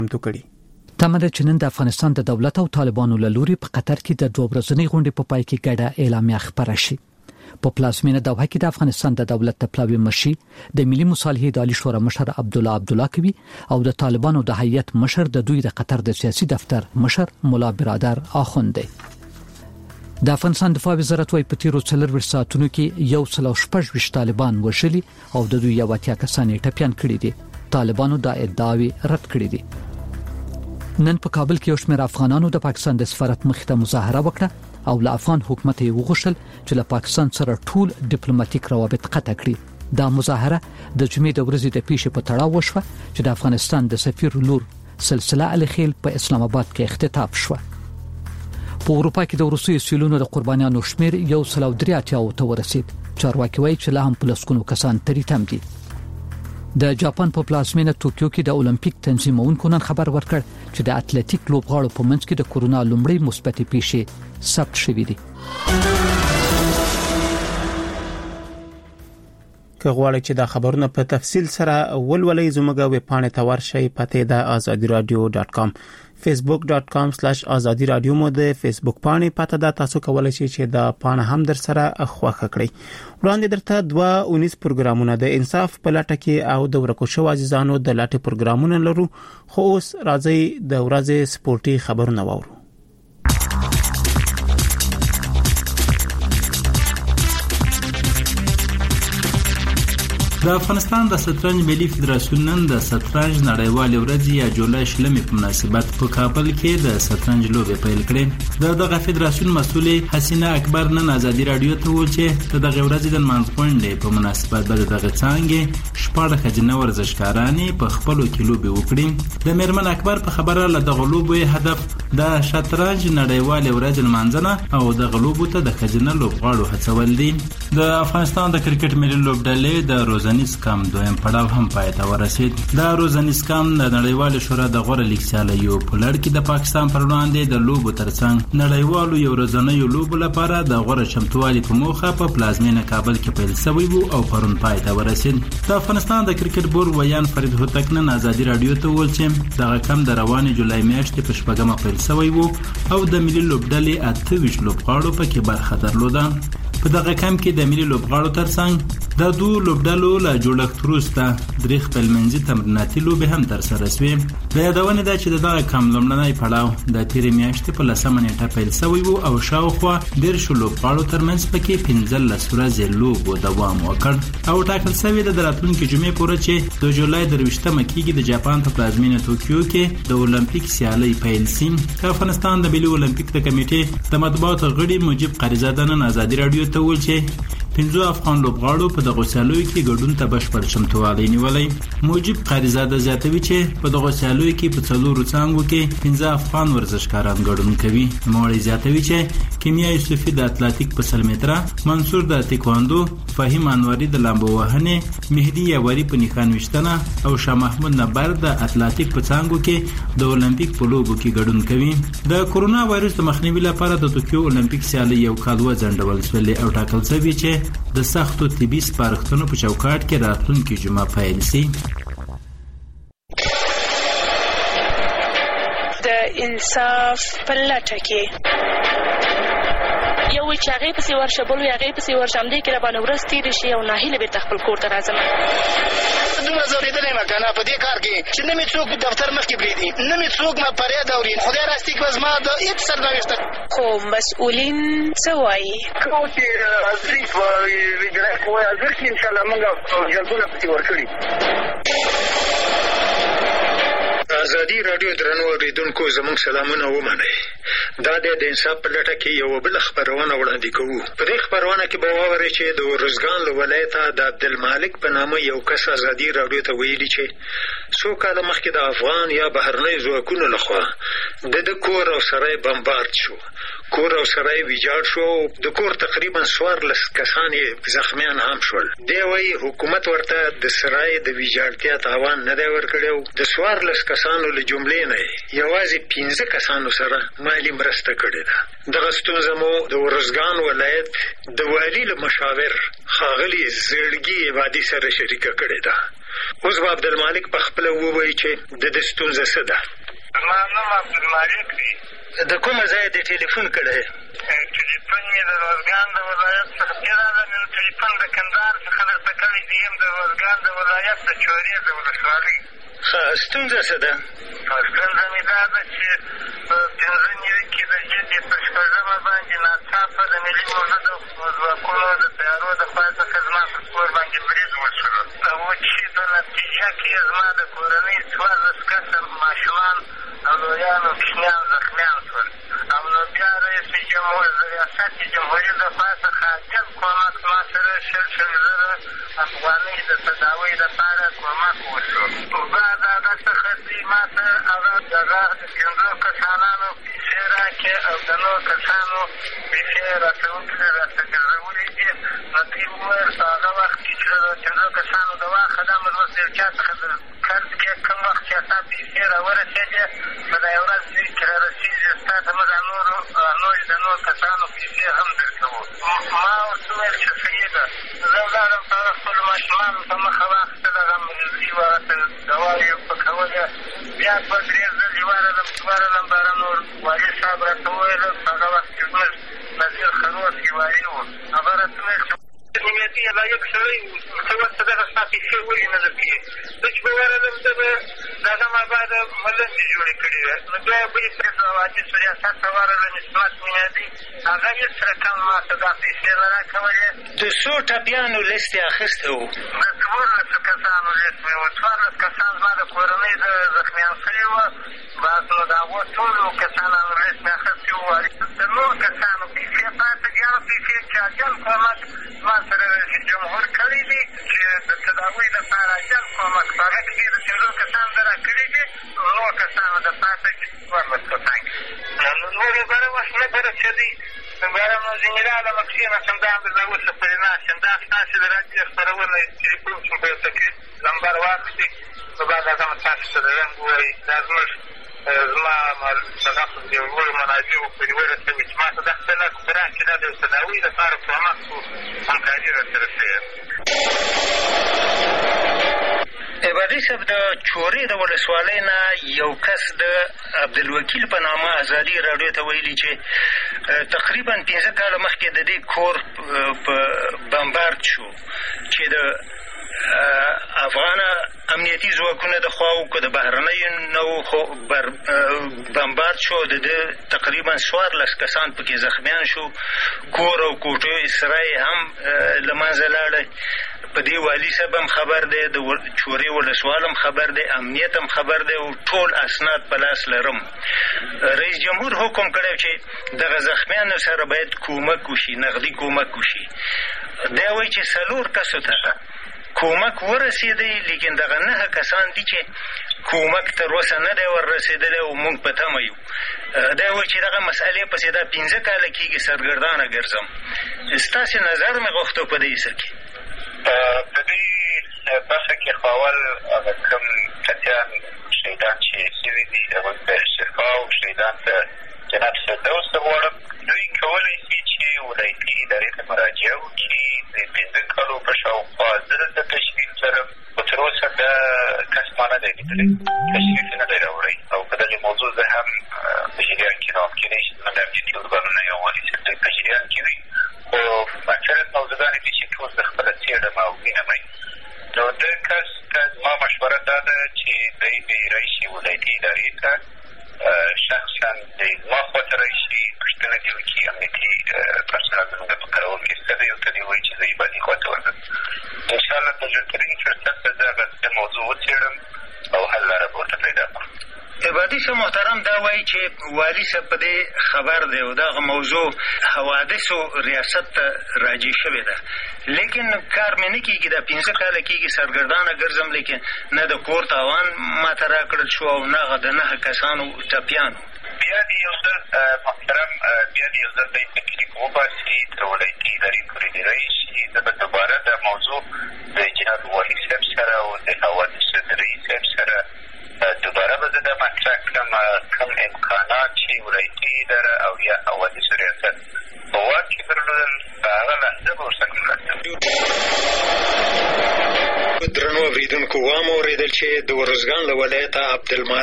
متو کړي. تمه ده چې نن د افغانستان د دولت او طالبانو له لوري په قطر کې د 2 ورځنۍ غونډې په پای کې ګډه اعلامیه خبره شي. په پلازمینه دوحه کې د افغانستان د دولت د پلاوی مشر د ملي مصالحې د عالی شورا مشر عبدالله کوي او د طالبانو د هیئت مشر د دوی د قطر د سیاسي دفتر مشر مولا برادر اخوند دی. د افغانستان دفاع وزارت وايي په تیرو 4 ساعتونو کې 116 طالبان وشلي او د دوی 80 کسان ټپيان کړي دي. طالبانو دا ادعاوی رد کړې دي. نن په کابل کې یو شمېر افغانانو د پاکستان د سفارت مخې ته مظاهره وکړه او له افغان حکومت یې وغوښتل چې له پاکستان سره ټول ډیپلوماټیک روابط قطع کړي. دا مظاهره د جمعې د ورځې د پیښې په تړاو وشوه چې د افغانستان د سفیر لور سلسله علي خیل په اسلام آباد کې اختتام شو. په اروپا کې د روسي سیلونو د قربانیانو شمیر 183 ته ورسید. چارواکي وایي چې لا هم په لسګونو کسان تریتم دي. د جاپان په پلازمینه ټوکیو کې د اولمپیک تنظیمونکو نن خبر ورکړ چې د اتلټیک لوبغاړو په منځ کې د کورونا لومړی مثبت پیښې ثبت شوې دي. که غواړئ چې دا خبرونه په تفصیل سره ولولئ زموږ ویب پاڼې ته ورشئ. پته د azadiradio.com facebook.com/azadi radio مو د فیسبوک پاڼې پته دا تاسو کولای شئ چې دا پاڼه هم در سره خوښ کړئ. وړاندې درته 2 پروګرامونه د انصاف په لټه کې او د ورکو شو عزیزانو د لټه پروګرامونه لرو. خو اوس راځي د ورځې سپورتي خبرونه وورو. د افغانستان د شطرنج ملي فدراسیون نن د شطرنج نړیوال ورځ یا جولای شلمې په مناسبت په کابل کې د شطرنج لوبې پیل کړې. دغه فدراسیون مسؤل حسینه اکبر نن ازادي رادیو ته وویل چې دغه ورځ د منځپوندې په مناسبت به دغه څنګه شپږ خجنه ورزشکاران په خپل کې لوبې وکړي. د میرمن اکبر په خبره له دغه لوبې هدف د شطرنج نړیوال ورځ لمانځنه او د غلوبو ته د خجنه لوبغاړو هڅول دي. د افغانستان د کرکټ ملي لوبډلې د روزنیز کام دویم پړاو هم پای ته ورسید. دا روزنیز کام د نړیوال شورا د غوړه لیګ سیالیو په لړ کې د پاکستان پر وړاندې د لوبو ترڅنګ نړیوالو یو ورځنیو لوبو لپاره د غوړه چمتووالي په موخه په پلازمینه کابل کې پیل شوی وو او پرون پای ته ورسید. د افغانستان د کرکټ بورډ ویان فرید هوتک نن ازادي رادیو ته وویل چې دغه کم د روانې جولای میاشتې په شپږمه پیل شوی وو او د ملي لوبډلې 28 لوبغاړو پکې برخه درلوده. په دغه کم کې د ملي لوبغاړو ترڅنګ د دوه لوبډلو له جوړښت وروسته درې خپلمنځي تمریناتي لوبې هم ترسره شوې. د یادونه ده چې دغه کم لومړنی پړاو د تیرې میاشتې په 10 نیټه پیل شوی وو او شاوخوا 10 لوبغاړو ترمنځ پکې 15 ورځې لوبو دوام وکړ او ټاکل شوی د راتلونکي جمعې پورې چې د جولای 23مه کېږي د جاپان په پلازمینه ټوکیو کې د اولمپیک سیالي پیل شي. د افغانستان د ملي اولمپیک د کمیټې د مطبوعاتو غړي مجيب قریزاده نن ازادي رادیو ته ویل چې 15 افغان لوبغاړو په دغه سیالیو کې ګډون ته بشپړ چمتووالی نیولی. مجيب قریزاده زیاتوي چې په دغه سیالیو کې په څلورو څانګو کې 15 افغان ورزشکاران ګډون کوي. نوموړی زیاتوي چې کیمیا یوسفي د اتلټیک په 100 متره، منصور د تایکواندو، فهیم انواری د لامبو وهنې، مهدی یاوری په نښان وشتنه او شاه محمود نبر د اتلټیک په څانګو کې د اولمپیک په لوبو کې ګډون کوي. د کورونا وایرس د مخنیوي لپاره د ټوکیو اولمپیک سیالي یو کال وځنډول شوې او ټاکل شوی چې د سختو طبي سپارښتنو په چوکاټ کې راتلونکي جمعه پیل شي. د انصاف په لټه کې یو چې هغه پسې ورشه بل هغه پسې ورشم دې کې را باندې ورځ تیر شي او ناهیله به خپل کور ته راځم. دومره زورېدلې مکنه په دې کار کې چې نه مې څوک دفتر مخکې پرېږدي، نه مې څوک ما فریاد اوري. خدای راستي که زما د هېڅ سرنوشته خو مسؤلین څه وایي؟ کوم چې حاضري حاضر کړي انشاءالله موږ جلبونه پسې ورکړي. ازادي رادیو درنو اوریدونکو زموږ سلامونه ومنئ. دا د انصاف په لټه کې یو بل خبرونه وړاندې کوو. په دې خبرونه کې به واورئ چې د ورزګان له ولایته د عبدالمالک په نامه یو کس ازادي رادیو ته ویلي چې څو کاله مخکې د افغان یا بهرنیو ځواکونو لخوا د کور او سرای بمبارد شو. کور او سرای ویجاړ شو. د کور تقریبا 14 کسان زخمیان هم شول. دی وايي حکومت ورته د سرای د ویجاړتیا تاوان نه دی ورکړی. د 14 کسانو له جملې نه یوازې 15 کسانو سره مالی مرسته کړې ده. دغه ستونزه مو د ورزګان ولایت د والي له مشاور ښاغلي زړګي عبادي سره شریکه کړې ده. اوس به عبدالمالک په خپله ووایي چې د ده ستونزه څه ده. زما نوم عبدالمالک دی. د کومه ځایه دې ټلیفون کړی؟ ټلیفون مې د روزګان د ولایت څخه تېراله. مې ټلیفون د کندهار څخه درته کړی دی. یم د روزګان د ولایت د چورې د ولسوالۍ. ښه، ستونزه څه ده؟ ستونزه مې دا ده چې په 15 نوي کې د ژمي په 16مه باندې ناڅاپه د ملي موجودو ځواکونو د تیارو د خوا څخه زما په کور باندې برید وشو، او چې په نتیجه کې زما د کورنۍ 14 کسه ماشومان او لویان او کوچنیان زخمیان شول. او نو بیا رئیس ریاست جمهوري د خوا څخه عاجل کومک ما سره 100,000 افغانۍ د تداوۍ لپاره کومک وشو. بعد هغه څخه دوی ما ته هغه د 5 کسانانو پیسې راکړې او د نورو کسانو پیسې راته وکړې، راته ګرځولې دي. نو دوی وویل په هغه وخت کې چې د 5 کسانو د واخه دا مې اوس یو چا څخه د قرض کې کوم وخت چې تا پیسې را ورسېدې په دا یو ورځ دوی چې را رسېږي ستا ته موږ د نورو کسانو پیسې هم درکوو. ما ورته وویل چې صحیح ده. زه ولاړم په هغه خپلو ماشومانو په مخه واخیستل، هغه ملزي وه، هغه دواوې پکولې. بیا 2-3 ځلې ورغلم باره نور والي صاحب راته وویل. په هغه وخت کې زموږ نظیر خروس والي وو. هغه راته وویل چې نیمتي لایق سړی وو، ته ورته دغه ستا پیسې ولې نه درکوې؟ زه چې به ورغلم ده به د هغه مابعده ملنډې جوړې کړې وې. نو بیا یې بلې پرې د حدیث ریاست ته ورغلم، عصمت نومېدی. هغه هېڅ رقم ما ته دا پیسې نه راکولې. د څو ټپیانو لیست یې اخیستی وو؟ د 14 کسانو لیست مې وو. 14 کسان زما د کورنۍ د زخمیان شوي وو. بس نو د هغو ټولو کسانو لیست مې اخیستی وو. د نورو کسانو پیسې پاتې دي، هغه پیسې چې عجل کومک ما سره رئیس جمهور کړی دي چې د تداوۍ لپاره عجل کومک په هغه کې د 15 کسانو ته را کړي دي. نورو کسانو د پاته 14 کسان. نور یې باره وخت نه به رسېدی. باره نو ځینې راغلم کښېناستم، دا هم زه اوسه پرې ناست یم. دا ستاسې د راډیو خپرونه ټلیفون شم په یو تکلیف نمبر واخلي. نو بعد هغه مو تاسو ته د رنګ ووایي. دا زما دغه د یو لویو منابعو پورې ورسوي چې ما ته دا خپله خوراک چې دا د یو تداوۍ لپاره کومک شو، همکاري راسره شوې. عبادي صاحب، د چورې د ولسوالۍ نه یو کس د عبدالوکیل په نامه ازادي راډیو ته ویلي چې تقریبا 15 کاله مخکې د دې کور په بمبارد شو چې د افغانه امنیتي ځواکونه د خوا و که د بهرنیو نه و، خو بمبارد شو. د ده تقریبا 14 کسان پکې زخمیان شو. کور او کوټې سرای هم له منځه لاړی. په دې والي صاحب هم خبر دی، د چورې ولسوال هم خبر دی، امنیت هم خبر دی، او ټول اسناد په لاس لرم. رئیس جمهور حکم کړی چې دغه زخمیانو سره باید کومک وشي، نغدي کومک وشي. دی وایي چې 4 کسو ته کومک ورسېدی، لیکن دغه 9 کسان دي چې کومک تر اوسه نه دی وررسېدلی او موږ په تمه یو. دی وایي چې دغه مسئلې پسې دا 15 کاله کېږي سرګردانه ګرځم. ستاسې نظر مې غوښتو په دې څه کې. په دې برخه کې خو اول هغه کوم کسیان شهیدان چې شوي دي هغوی ته شفا او شهیدان ته جنت فردوس غواړم. دوی کولی شي چې ولایتي ادارې ته مراجعه وکړي. د 15 کالو په شاوخوا زه دلته تشریف لرم، خو تر اوسه دا کس ما نه دی لیدلی، تشریف یې نه دی راوړی. او په دغې موضوع زه هم په جریان کې نه وم. کېدای شي زموږ امنیتي ارګانونه یا والي صاحب دوی په جریان کې وي، خو اکثرت موضوعګانې دي چې ټول زه خپله څېړم او وینم. نو د کس ته زما مشوره دا ده چې دی دې راشي ولایتي ادارې ته، شخصا دی زما خواته راشي، پوښتنه دې وکړي. امنیتي پرسنل زموږ په کارول کې شته دی، ورته دې ووایي چې زه عبادي خواته ورځم. انشاءالله په ژرترین فرصت به زه هغه موضوع وڅېړم او حل لاره به ورته پیدا کړم. عبادي صاحب محترم دا وایي چې والي صاحب په دې خبر دی او دغه موضوع حوادثو ریاست ته راجع شوې ده، لیکن کار مې نه کېږي. دا 15 کاله کېږي سرګردانه ګرځم، لیکن نه د کور تاوان ما ته راکړل شو او نه هغه د 9 کسانو ټپیانو. بیا دې یو ځل محترم بیا دې یو ځل دی تکلیف وباسي، تر ولایتي ادارې پورې دې راشي. زه به دوباره دا موضوع د جناب والي صاحب سره او د حوادثو د رئیس صاحب سره دوباره به زه دا مطرح کړم، کوم امکانات چې ولایتي اداره او یا حوادثو ریاست په واک کې درلودل، په هغه لحظه به ورسره مرسته وکړو. درنو اوریدونکو واورېدل چې د ورزګان له ولایته عبدالمالک